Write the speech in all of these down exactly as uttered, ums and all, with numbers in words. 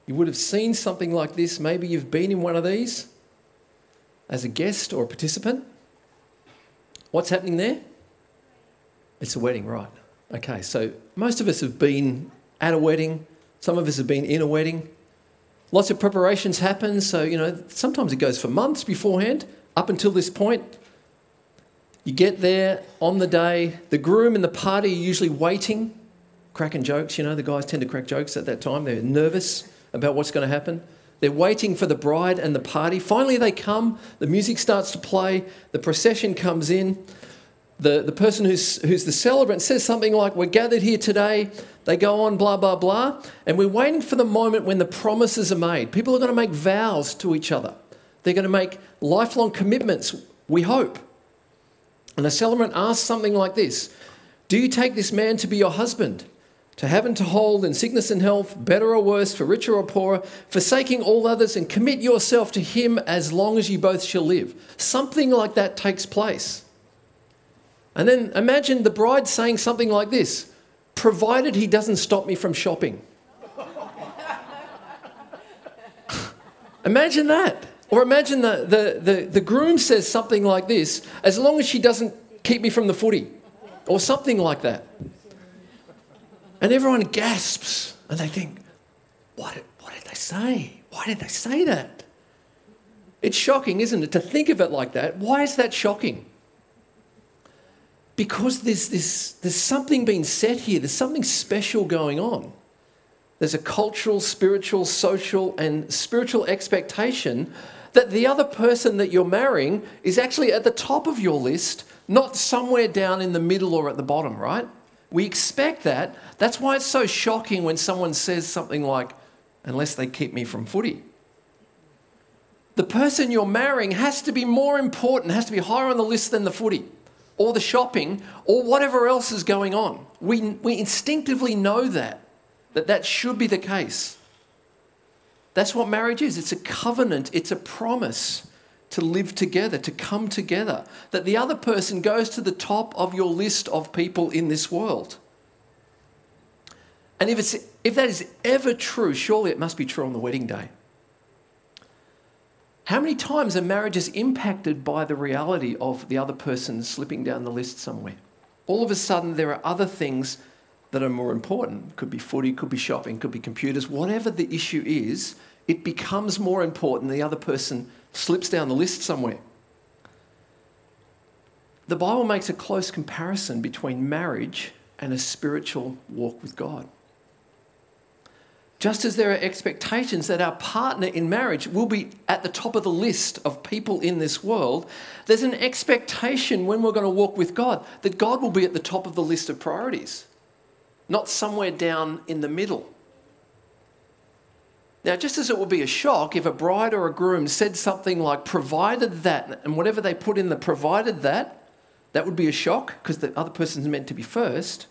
You would have seen something like this. Maybe you've been in one of these as a guest or a participant. What's happening there? It's a wedding, right? Okay, so most of us have been at a wedding. Some of us have been in a wedding. Lots of preparations happen. So, you know, sometimes it goes for months beforehand, up until this point. You get there on the day. The groom and the party are usually waiting, cracking jokes. You know, the guys tend to crack jokes at that time. They're nervous about what's going to happen. They're waiting for the bride and the party. Finally, they come. The music starts to play. The procession comes in. The, the person who's, who's the celebrant says something like, we're gathered here today. They go on, blah, blah, blah. And we're waiting for the moment when the promises are made. People are going to make vows to each other. They're going to make lifelong commitments, we hope. And the celebrant asks something like this: do you take this man to be your husband, to have and to hold in sickness and health, better or worse, for richer or poorer, forsaking all others, and commit yourself to him as long as you both shall live? Something like that takes place. And then imagine the bride saying something like this: provided he doesn't stop me from shopping. Imagine that. Or imagine the, the, the, the groom says something like this: as long as she doesn't keep me from the footy, or something like that. And everyone gasps and they think, what did, what did they say? Why did they say that? It's shocking, isn't it, to think of it like that? Why is that shocking? Because there's, this, there's something being said here. There's something special going on. There's a cultural, spiritual, social and spiritual expectation that the other person that you're marrying is actually at the top of your list, not somewhere down in the middle or at the bottom, right? We expect that. That's why it's so shocking when someone says something like, unless they keep me from footy. The person you're marrying has to be more important, has to be higher on the list than the footy or the shopping or whatever else is going on. We, we instinctively know that, that that should be the case. That's what marriage is. It's a covenant. It's a promise to live together, to come together, that the other person goes to the top of your list of people in this world. And if, it's, if that is ever true, surely it must be true on the wedding day. How many times are marriages impacted by the reality of the other person slipping down the list somewhere? All of a sudden, there are other things that are more important. Could be footy, could be shopping, could be computers. Whatever the issue is, it becomes more important. The other person slips down the list somewhere. The Bible makes a close comparison between marriage and a spiritual walk with God. Just as there are expectations that our partner in marriage will be at the top of the list of people in this world, there's an expectation when we're going to walk with God that God will be at the top of the list of priorities, not somewhere down in the middle. Now, just as it would be a shock if a bride or a groom said something like, provided that, and whatever they put in the provided that, that would be a shock because the other person's meant to be first.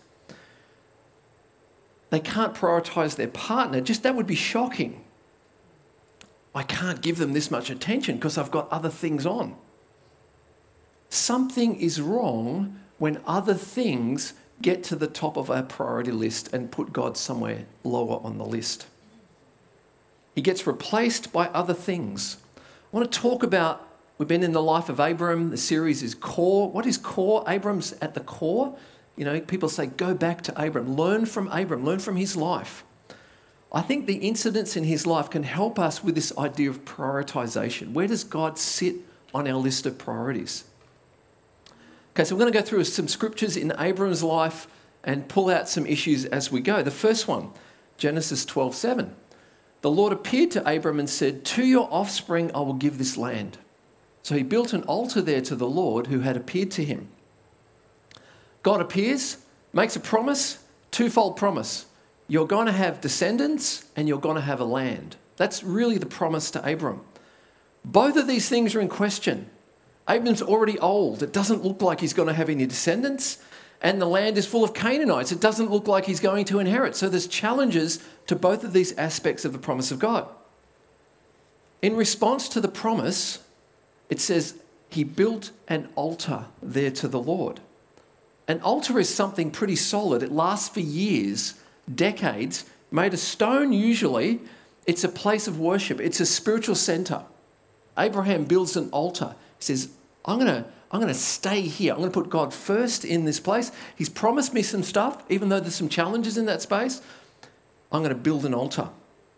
They can't prioritise their partner. Just that would be shocking. I can't give them this much attention because I've got other things on. Something is wrong when other things get to the top of our priority list and put God somewhere lower on the list. He gets replaced by other things. I want to talk about, we've been in the life of Abram. The series is Core. What is core? Abram's at the core. You know, people say, go back to Abram. Learn from Abram. Learn from his life. I think the incidents in his life can help us with this idea of prioritization. Where does God sit on our list of priorities? Okay, so we're going to go through some scriptures in Abram's life and pull out some issues as we go. The first one, Genesis twelve seven. The Lord appeared to Abram and said, to your offspring I will give this land. So he built an altar there to the Lord who had appeared to him. God appears, makes a promise, twofold promise. You're going to have descendants and you're going to have a land. That's really the promise to Abram. Both of these things are in question. Abram's already old. It doesn't look like he's going to have any descendants. And the land is full of Canaanites. It doesn't look like he's going to inherit. So there's challenges to both of these aspects of the promise of God. In response to the promise, it says he built an altar there to the Lord. An altar is something pretty solid. It lasts for years, decades, made of stone usually, It's a place of worship. It's a spiritual center. Abraham builds an altar. He says, I'm going to I'm going to stay here. I'm going to put God first in this place. He's promised me some stuff, even though there's some challenges in that space. I'm going to build an altar.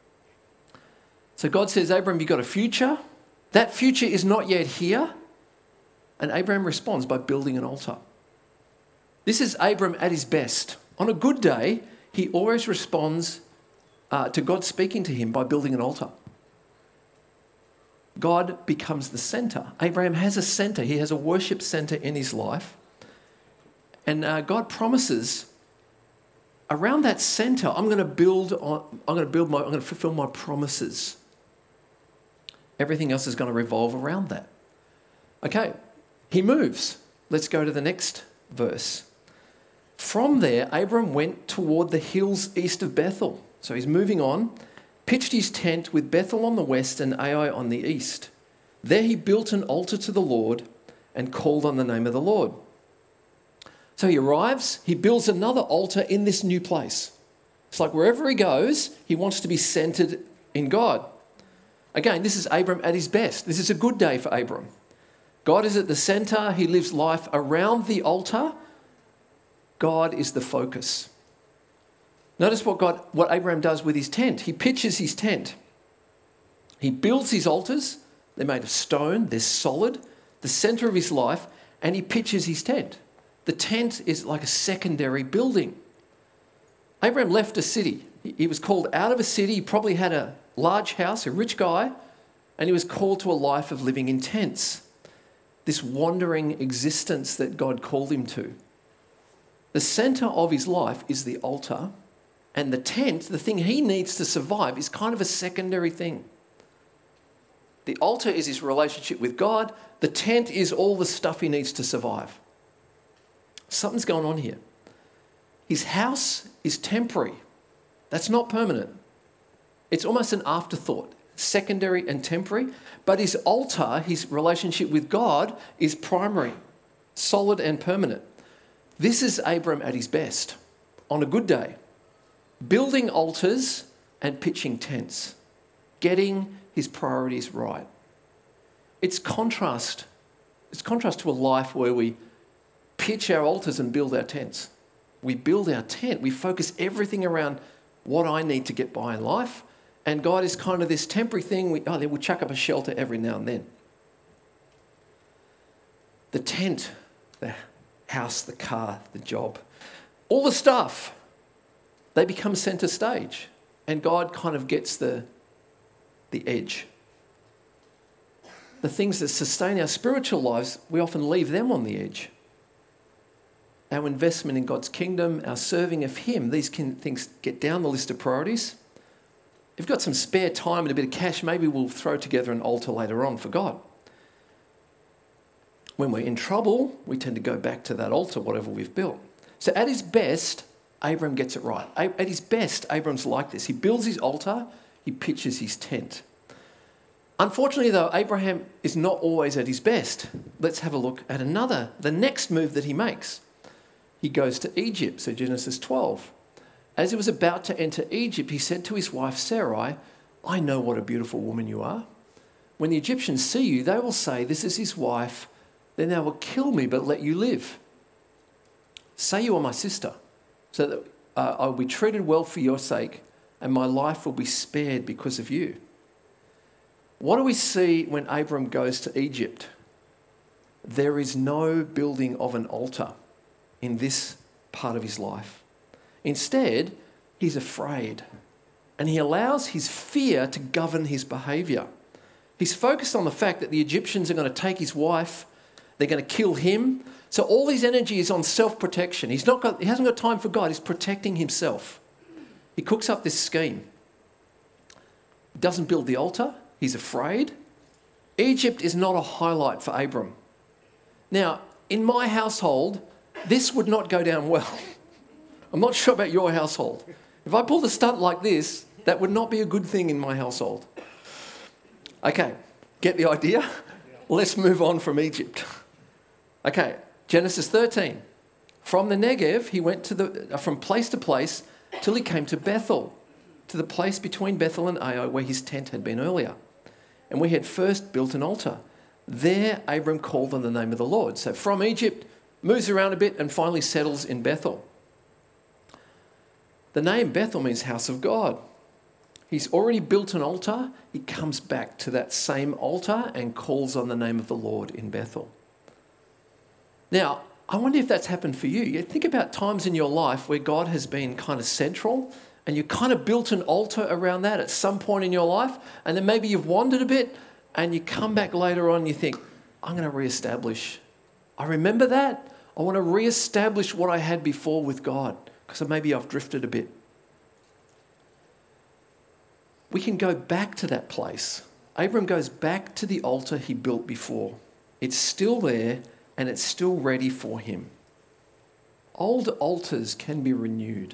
So God says, Abraham, you've got a future. That future is not yet here. And Abraham responds by building an altar. This is Abraham at his best. On a good day, he always responds uh, to God speaking to him by building an altar. God becomes the center. Abraham has a center. He has a worship center in his life. And uh, God promises, around that center, I'm going to build on, I'm going to build my, I'm going to fulfill my promises. Everything else is going to revolve around that. Okay, he moves. Let's go to the next verse. From there, Abram went toward the hills east of Bethel. So he's moving on, pitched his tent with Bethel on the west and Ai on the east. There he built an altar to the Lord and called on the name of the Lord. So he arrives, he builds another altar in this new place. It's like wherever he goes, he wants to be centered in God. Again, this is Abram at his best. This is a good day for Abram. God is at the center. He lives life around the altar. God is the focus. Notice what God, what Abraham does with his tent. He pitches his tent. He builds his altars. They're made of stone. They're solid. The center of his life. And he pitches his tent. The tent is like a secondary building. Abraham left a city. He was called out of a city. He probably had a large house, a rich guy, and he was called to a life of living in tents. This wandering existence that God called him to. The center of his life is the altar, and the tent, the thing he needs to survive, is kind of a secondary thing. The altar is his relationship with God. The tent is all the stuff he needs to survive. Something's going on here. His house is temporary. That's not permanent. It's almost an afterthought, secondary and temporary. But his altar, his relationship with God, is primary, solid and permanent. This is Abram at his best, on a good day, building altars and pitching tents, getting his priorities right. It's contrast. It's contrast to a life where we pitch our altars and build our tents. We build our tent. We focus everything around what I need to get by in life. And God is kind of this temporary thing. We, oh, we'll chuck up a shelter every now and then. The tent, the house, the car, the job, all the stuff, they become center stage. And God kind of gets the, the edge. The things that sustain our spiritual lives, we often leave them on the edge. Our investment in God's kingdom, our serving of Him, these can, things get down the list of priorities. If you've got some spare time and a bit of cash, maybe we'll throw together an altar later on for God. When we're in trouble, we tend to go back to that altar, whatever we've built. So at his best, Abram gets it right. At his best, Abram's like this. He builds his altar, he pitches his tent. Unfortunately, though, Abraham is not always at his best. Let's have a look at another, the next move that he makes. He goes to Egypt, so Genesis twelve. As he was about to enter Egypt, he said to his wife Sarai, I know what a beautiful woman you are. When the Egyptians see you, they will say, this is his wife. Then they will kill me, but let you live. Say you are my sister, so that uh, I will be treated well for your sake, and my life will be spared because of you. What do we see when Abram goes to Egypt? There is no building of an altar in this part of his life. Instead, he's afraid, and he allows his fear to govern his behaviour. He's focused on the fact that the Egyptians are going to take his wife, they're going to kill him. So all his energy is on self-protection. He's not got, he hasn't got time for God. He's protecting himself. He cooks up this scheme. He doesn't build the altar. He's afraid. Egypt is not a highlight for Abram. Now, in my household, this would not go down well. I'm not sure about your household. If I pulled a stunt like this, that would not be a good thing in my household. Okay, get the idea? Let's move on from Egypt. Okay, Genesis thirteen. From the Negev, he went to the from place to place till he came to Bethel. to the place between Bethel and Ai where his tent had been earlier. And we had first built an altar. There Abram called on the name of the Lord. So from Egypt, moves around a bit and finally settles in Bethel. The name Bethel means house of God. He's already built an altar. He comes back to that same altar and calls on the name of the Lord in Bethel. Now, I wonder if that's happened for you. You think about times in your life where God has been kind of central and you kind of built an altar around that at some point in your life, and then maybe you've wandered a bit and you come back later on and you think, I'm going to reestablish. I remember that. I want to reestablish what I had before with God because maybe I've drifted a bit. We can go back to that place. Abram goes back to the altar he built before. It's still there and it's still ready for him. Old altars can be renewed.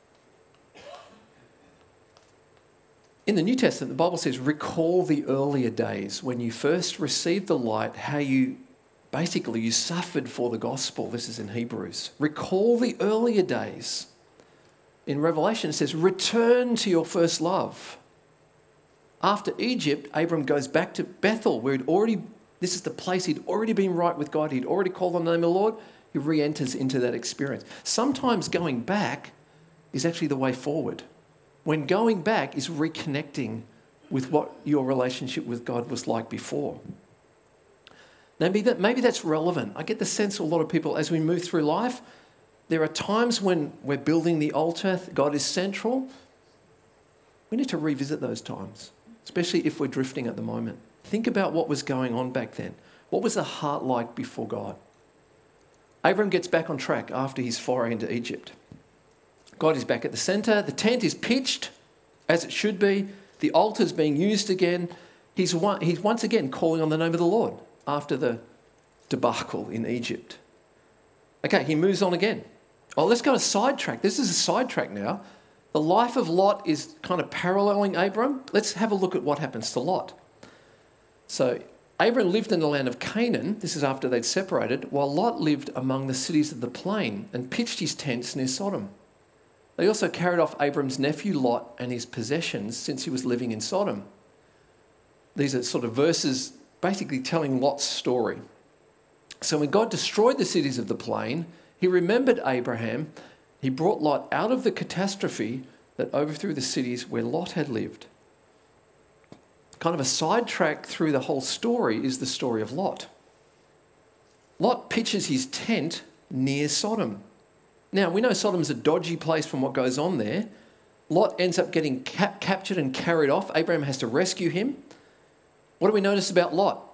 In the New Testament, the Bible says, recall the earlier days when you first received the light, how you basically you suffered for the gospel. This is in Hebrews. Recall the earlier days. In Revelation, it says, return to your first love. After Egypt, Abram goes back to Bethel, where he'd already, this is the place he'd already been right with God. He'd already called on the name of the Lord. He re-enters into that experience. Sometimes going back is actually the way forward. When going back is reconnecting with what your relationship with God was like before. Maybe, that, maybe that's relevant. I get the sense a lot of people, as we move through life, there are times when we're building the altar, God is central. We need to revisit those times, especially if we're drifting at the moment. Think about what was going on back then. What was the heart like before God? Abram gets back on track after his foray into Egypt. God is back at the centre. The tent is pitched as it should be. The altar's being used again. He's, one, he's once again calling on the name of the Lord after the debacle in Egypt. Okay, he moves on again. Oh, let's go to sidetrack. This is a sidetrack now. The life of Lot is kind of paralleling Abram. Let's have a look at what happens to Lot. So Abram lived in the land of Canaan. This is after they'd separated, while Lot lived among the cities of the plain and pitched his tents near Sodom. They also carried off Abram's nephew Lot and his possessions since he was living in Sodom. These are sort of verses basically telling Lot's story. So when God destroyed the cities of the plain, he remembered Abraham. He brought Lot out of the catastrophe that overthrew the cities where Lot had lived. Kind of a sidetrack through the whole story is the story of Lot. Lot pitches his tent near Sodom. Now, we know Sodom's a dodgy place from what goes on there. Lot ends up getting cap- captured and carried off. Abraham has to rescue him. What do we notice about Lot?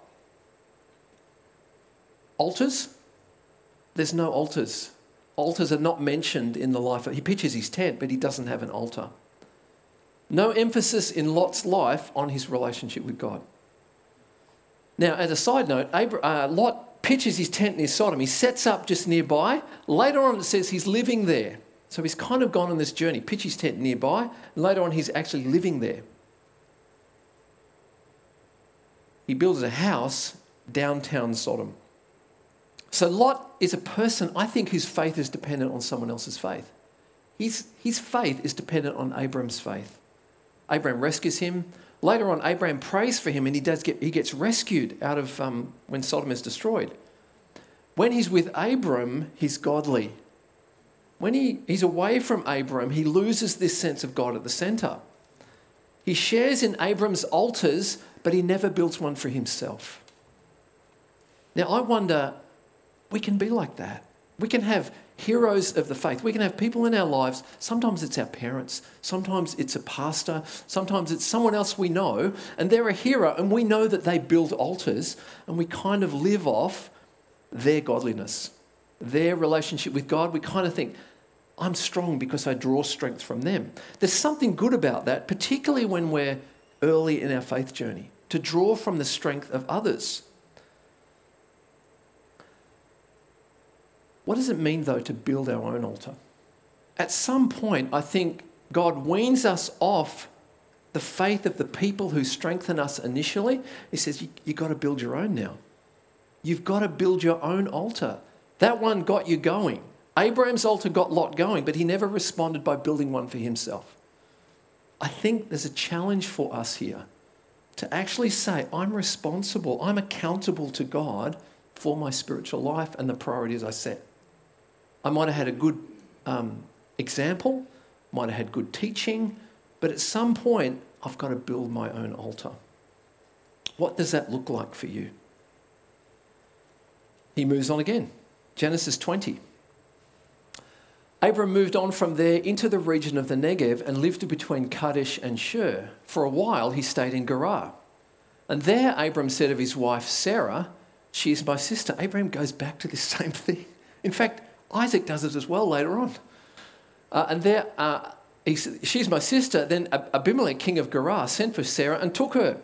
Altars? There's no altars. Altars are not mentioned in the life. Of, he pitches his tent, but he doesn't have an altar. No emphasis in Lot's life on his relationship with God. Now, as a side note, Abra- uh, Lot pitches his tent near Sodom. He sets up just nearby. Later on, it says he's living there. So he's kind of gone on this journey, pitch his tent nearby. And later on, he's actually living there. He builds a house downtown Sodom. So Lot is a person, I think, whose faith is dependent on someone else's faith. His, his faith is dependent on Abram's faith. Abram rescues him. Later on, Abraham prays for him and he does get he gets rescued out of um, when Sodom is destroyed. When he's with Abram, he's godly. When he, he's away from Abram, he loses this sense of God at the centre. He shares in Abram's altars, but he never builds one for himself. Now, I wonder, we can be like that. We can have heroes of the faith. We can have people in our lives. Sometimes it's our parents. Sometimes it's a pastor. Sometimes it's someone else we know. And they're a hero and we know that they build altars and we kind of live off their godliness, their relationship with God. We kind of think, I'm strong because I draw strength from them. There's something good about that, particularly when we're early in our faith journey, to draw from the strength of others. What does it mean, though, to build our own altar? At some point, I think God weans us off the faith of the people who strengthen us initially. He says, you, you've got to build your own now. You've got to build your own altar. That one got you going. Abraham's altar got Lot going, but he never responded by building one for himself. I think there's a challenge for us here to actually say, I'm responsible, I'm accountable to God for my spiritual life and the priorities I set. I might have had a good um, example, might have had good teaching, but at some point, I've got to build my own altar. What does that look like for you? He moves on again. Genesis twenty. Abram moved on from there into the region of the Negev and lived between Kadesh and Shur. For a while, he stayed in Gerar. And there, Abram said of his wife, Sarah, she is my sister. Abram goes back to this same thing. In fact, Isaac does it as well later on. Uh, and there, uh, he said, she's my sister. Then Abimelech, king of Gerar, sent for Sarah and took her.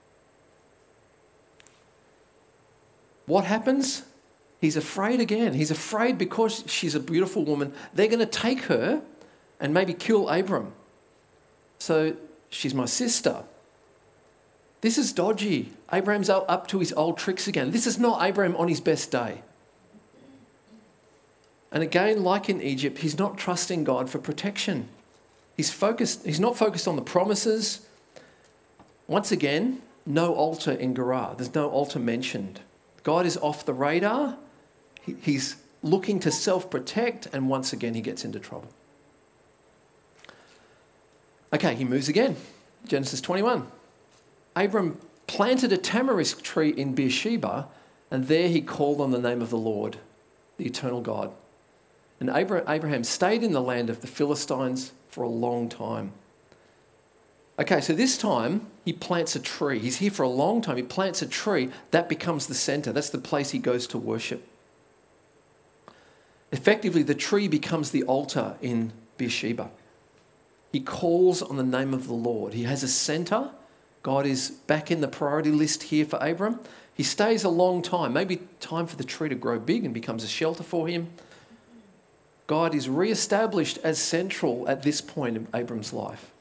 What happens? He's afraid again. He's afraid because she's a beautiful woman. They're going to take her and maybe kill Abram. So she's my sister. This is dodgy. Abram's up to his old tricks again. This is not Abram on his best day. And again, like in Egypt, he's not trusting God for protection. He's focused. He's not focused on the promises. Once again, no altar in Gerar. There's no altar mentioned. God is off the radar. He's looking to self-protect, and once again he gets into trouble. Okay, he moves again. Genesis twenty-one. Abram planted a tamarisk tree in Beersheba, and there he called on the name of the Lord, the eternal God. And Abraham stayed in the land of the Philistines for a long time. Okay, so this time he plants a tree. He's here for a long time. He plants a tree. That becomes the center. That's the place he goes to worship. Effectively, the tree becomes the altar in Beersheba. He calls on the name of the Lord. He has a center. God is back in the priority list here for Abram. He stays a long time, maybe time for the tree to grow big and becomes a shelter for him. God is re-established as central at this point in Abram's life.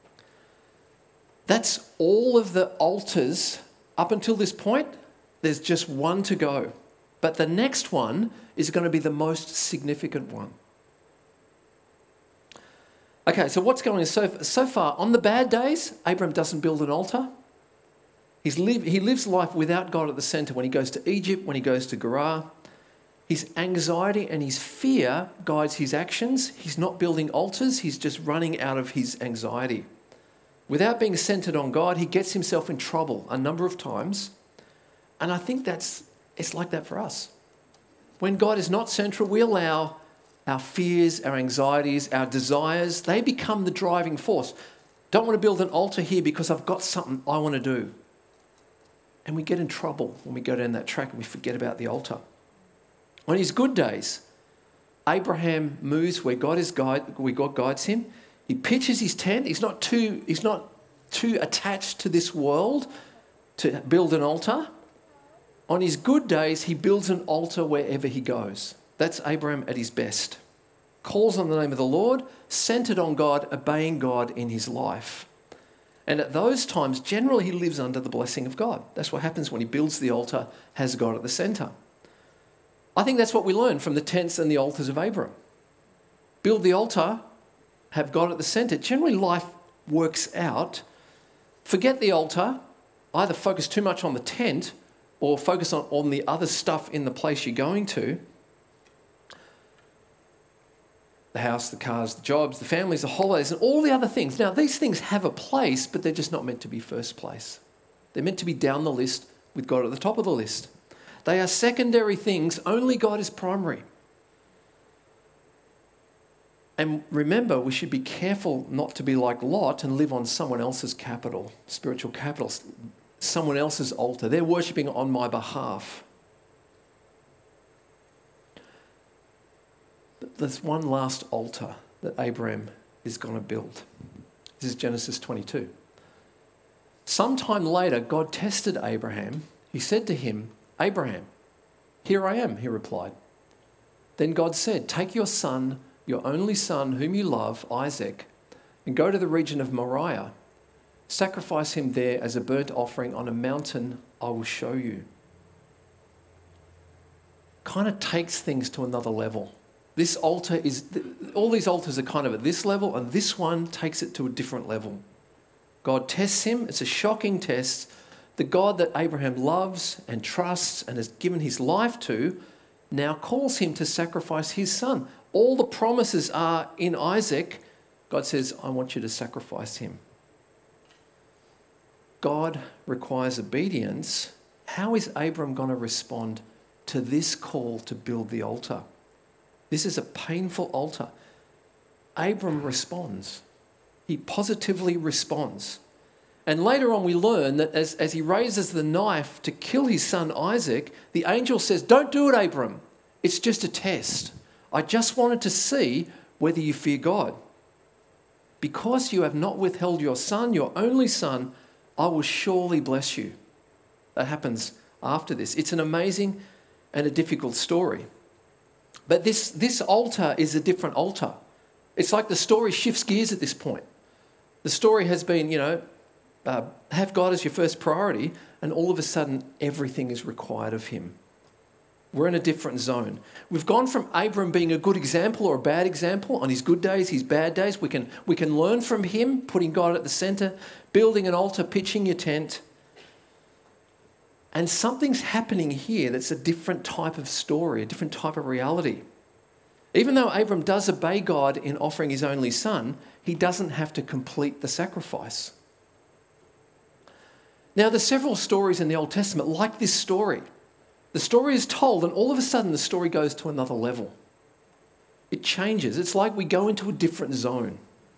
That's all of the altars up until this point. There's just one to go. But the next one is going to be the most significant one. Okay, so what's going on so, so far? On the bad days, Abram doesn't build an altar. He's live, he lives life without God at the center. When he goes to Egypt, when he goes to Gerar, his anxiety and his fear guides his actions. He's not building altars. He's just running out of his anxiety. Without being centered on God, he gets himself in trouble a number of times. And I think that's it's like that for us. When God is not central, we allow our fears, our anxieties, our desires, they become the driving force. Don't want to build an altar here because I've got something I want to do. And we get in trouble when we go down that track and we forget about the altar. On his good days, Abraham moves where God is guide, where God guides him. He pitches his tent. He's not too, he's not too attached to this world to build an altar. On his good days, he builds an altar wherever he goes. That's Abraham at his best. Calls on the name of the Lord, centered on God, obeying God in his life. And at those times, generally he lives under the blessing of God. That's what happens when he builds the altar, has God at the center. I think that's what we learn from the tents and the altars of Abraham. Build the altar, have God at the center. Generally life works out. Forget the altar, either focus too much on the tent or focus on, on the other stuff in the place you're going to. The house, the cars, the jobs, the families, the holidays, and all the other things. Now, these things have a place, but they're just not meant to be first place. They're meant to be down the list with God at the top of the list. They are secondary things. Only God is primary. And remember, we should be careful not to be like Lot and live on someone else's capital, spiritual capital, someone else's altar. They're worshipping on my behalf. But there's one last altar that Abraham is going to build. This is Genesis twenty-two. Sometime later, God tested Abraham. He said to him, Abraham, here I am, he replied. Then God said, take your son, your only son whom you love, Isaac, and go to the region of Moriah. Sacrifice him there as a burnt offering on a mountain I will show you. Kind of takes things to another level. This altar is, all these altars are kind of at this level, and this one takes it to a different level. God tests him. It's a shocking test. The God that Abraham loves and trusts and has given his life to now calls him to sacrifice his son. All the promises are in Isaac. God says, I want you to sacrifice him. God requires obedience. How is Abram going to respond to this call to build the altar? This is a painful altar. Abram responds. He positively responds. And later on we learn that as, as he raises the knife to kill his son Isaac, the angel says, don't do it, Abram. It's just a test. I just wanted to see whether you fear God. Because you have not withheld your son, your only son, I will surely bless you. That happens after this. It's an amazing and a difficult story. But this, this altar is a different altar. It's like the story shifts gears at this point. The story has been, you know, uh, have God as your first priority, and all of a sudden everything is required of him. We're in a different zone. We've gone from Abram being a good example or a bad example on his good days, his bad days. We can, we can learn from him, putting God at the centre, building an altar, pitching your tent. And something's happening here that's a different type of story, a different type of reality. Even though Abram does obey God in offering his only son, he doesn't have to complete the sacrifice. Now, there's several stories in the Old Testament like this story. The story is told and all of a sudden the story goes to another level. It changes. It's like we go into a different zone.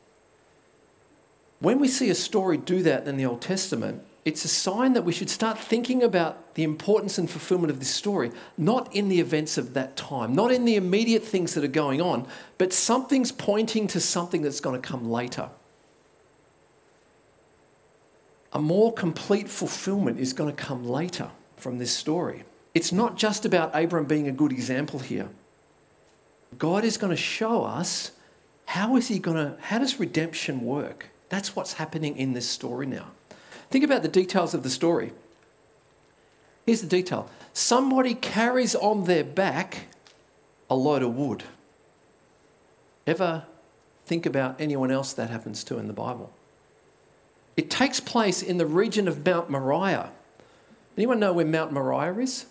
When we see a story do that in the Old Testament, it's a sign that we should start thinking about the importance and fulfillment of this story, not in the events of that time, not in the immediate things that are going on, but something's pointing to something that's going to come later. A more complete fulfillment is going to come later from this story. It's not just about Abram being a good example here. God is going to show us how is he going to, how does redemption work? That's what's happening in this story now. Think about the details of the story. Here's the detail. Somebody carries on their back a load of wood. Ever think about anyone else that happens to in the Bible? It takes place in the region of Mount Moriah. Anyone know where Mount Moriah is?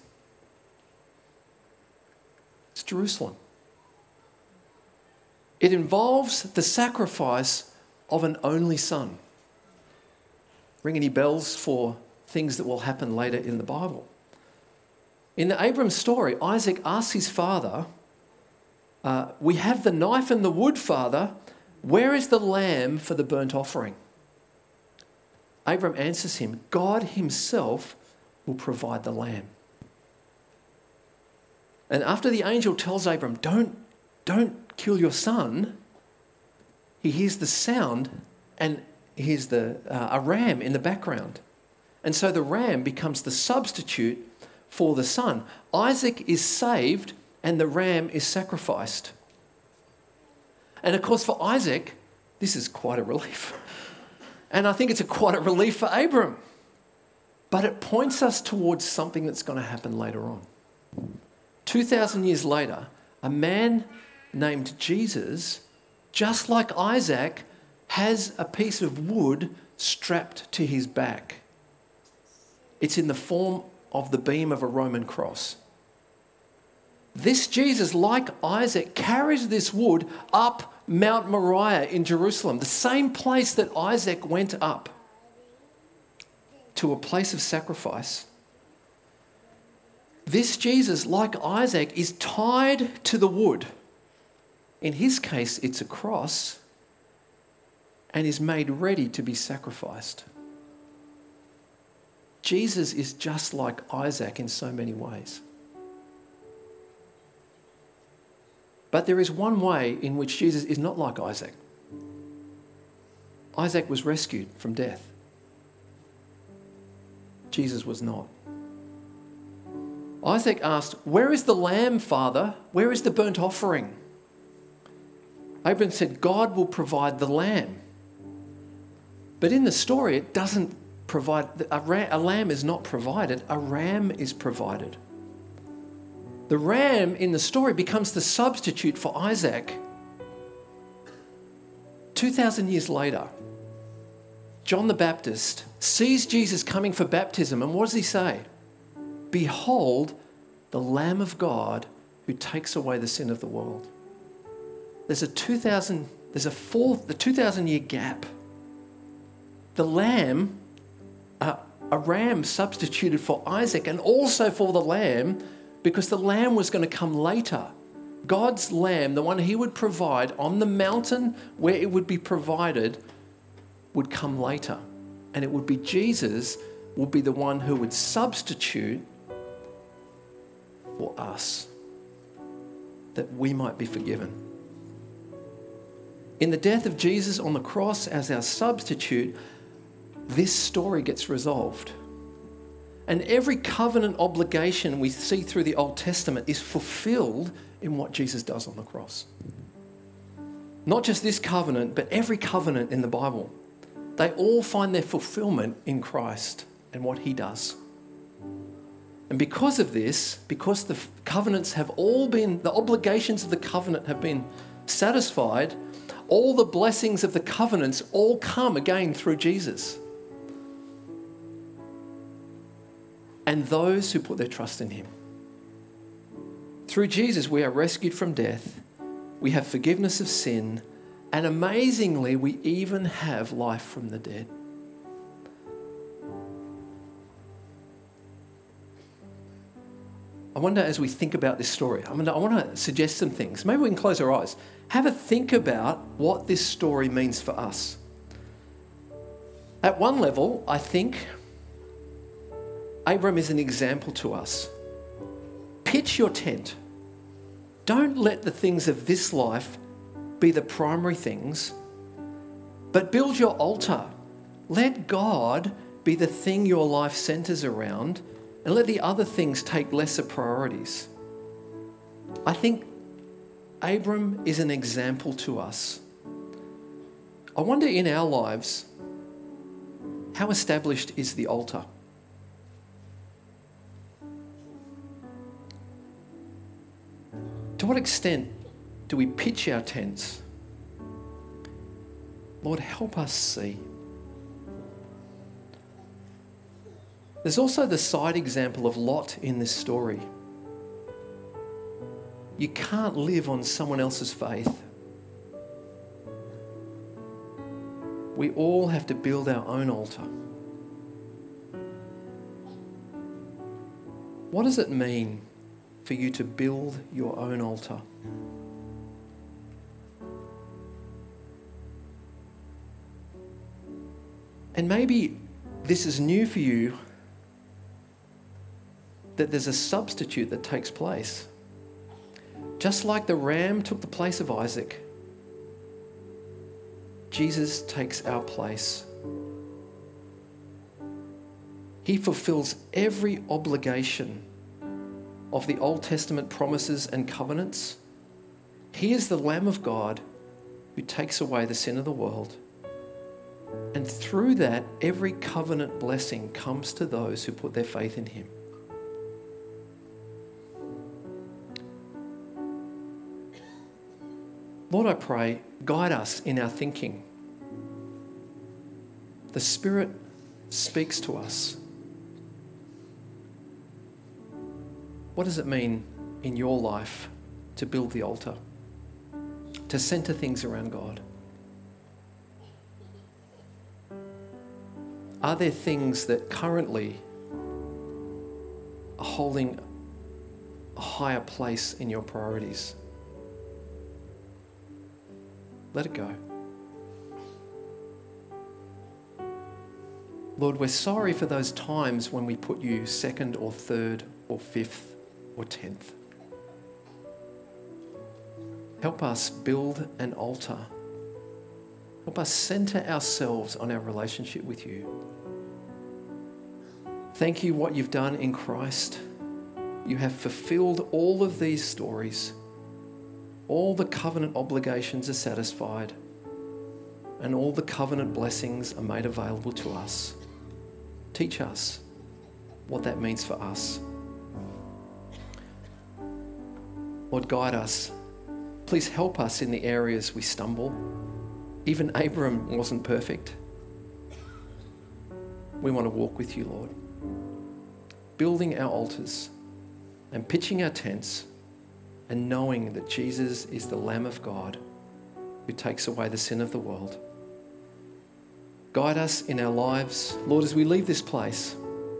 It's Jerusalem. It involves the sacrifice of an only son. Ring any bells for things that will happen later in the Bible? In the Abram story, Isaac asks his father, uh, we have the knife and the wood, Father. Where is the lamb for the burnt offering? Abram answers him, God himself will provide the lamb. And after the angel tells Abram, don't, don't kill your son, he hears the sound and here's the uh, a ram in the background. And so the ram becomes the substitute for the son. Isaac is saved and the ram is sacrificed. And of course for Isaac, this is quite a relief. And I think it's a quite a relief for Abram. But it points us towards something that's going to happen later on. two thousand years later, a man named Jesus, just like Isaac, has a piece of wood strapped to his back. It's in the form of the beam of a Roman cross. This Jesus, like Isaac, carries this wood up Mount Moriah in Jerusalem, the same place that Isaac went up to a place of sacrifice. This Jesus, like Isaac, is tied to the wood. In his case, it's a cross, and is made ready to be sacrificed. Jesus is just like Isaac in so many ways. But there is one way in which Jesus is not like Isaac. Isaac was rescued from death. Jesus was not. Isaac asked, where is the lamb, Father? Where is the burnt offering? Abraham said, God will provide the lamb. But in the story, it doesn't provide, a, ram, a lamb is not provided, a ram is provided. The ram in the story becomes the substitute for Isaac. two thousand years later, John the Baptist sees Jesus coming for baptism, and what does he say? Behold, the Lamb of God who takes away the sin of the world. There's a two thousand, there's a four, the two thousand year gap. The lamb, uh, a ram substituted for Isaac and also for the lamb, because the lamb was going to come later. God's lamb, the one he would provide on the mountain where it would be provided, would come later. And it would be Jesus would be the one who would substitute for us, that we might be forgiven. In the death of Jesus on the cross as our substitute, this story gets resolved. And every covenant obligation we see through the Old Testament is fulfilled in what Jesus does on the cross. Not just this covenant, but every covenant in the Bible. They all find their fulfillment in Christ and what he does. And because of this, because the covenants have all been, the obligations of the covenant have been satisfied, all the blessings of the covenants all come again through Jesus. And those who put their trust in him. Through Jesus, we are rescued from death, we have forgiveness of sin, and amazingly, we even have life from the dead. I wonder, as we think about this story, I mean, I want to suggest some things. Maybe we can close our eyes. Have a think about what this story means for us. At one level, I think Abram is an example to us. Pitch your tent. Don't let the things of this life be the primary things, but build your altar. Let God be the thing your life centers around, and let the other things take lesser priorities. I think Abram is an example to us. I wonder in our lives, how established is the altar? To what extent do we pitch our tents? Lord, help us see. There's also the side example of Lot in this story. You can't live on someone else's faith. We all have to build our own altar. What does it mean for you to build your own altar? And maybe this is new for you, that there's a substitute that takes place. Just like the ram took the place of Isaac, Jesus takes our place. He fulfills every obligation of the Old Testament promises and covenants. He is the Lamb of God who takes away the sin of the world. And through that, every covenant blessing comes to those who put their faith in him. Lord, I pray, guide us in our thinking. The Spirit speaks to us. What does it mean in your life to build the altar, to center things around God? Are there things that currently are holding a higher place in your priorities? Let it go. Lord, we're sorry for those times when we put you second or third or fifth or tenth. Help us build an altar. Help us center ourselves on our relationship with you. Thank you what you've done in Christ. You have fulfilled all of these stories. All the covenant obligations are satisfied, and all the covenant blessings are made available to us. Teach us what that means for us. Lord, guide us. Please help us in the areas we stumble. Even Abram wasn't perfect. We want to walk with you, Lord. Building our altars and pitching our tents and knowing that Jesus is the Lamb of God who takes away the sin of the world. Guide us in our lives. Lord, as we leave this place,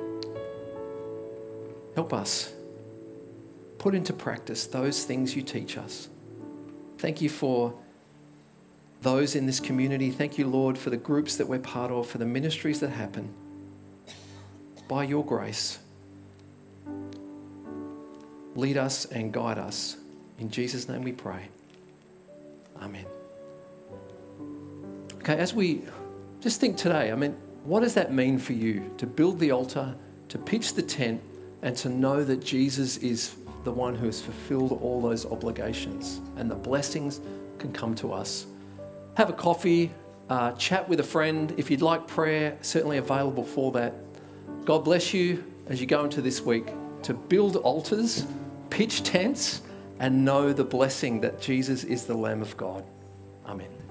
help us put into practice those things you teach us. Thank you for those in this community. Thank you, Lord, for the groups that we're part of, for the ministries that happen. By your grace, lead us and guide us. In Jesus' name we pray. Amen. Okay, as we just think today, I mean, what does that mean for you to build the altar, to pitch the tent, and to know that Jesus is the one who has fulfilled all those obligations and the blessings can come to us? Have a coffee, uh, chat with a friend. If you'd like prayer, certainly available for that. God bless you as you go into this week to build altars, pitch tents, and know the blessing that Jesus is the Lamb of God. Amen.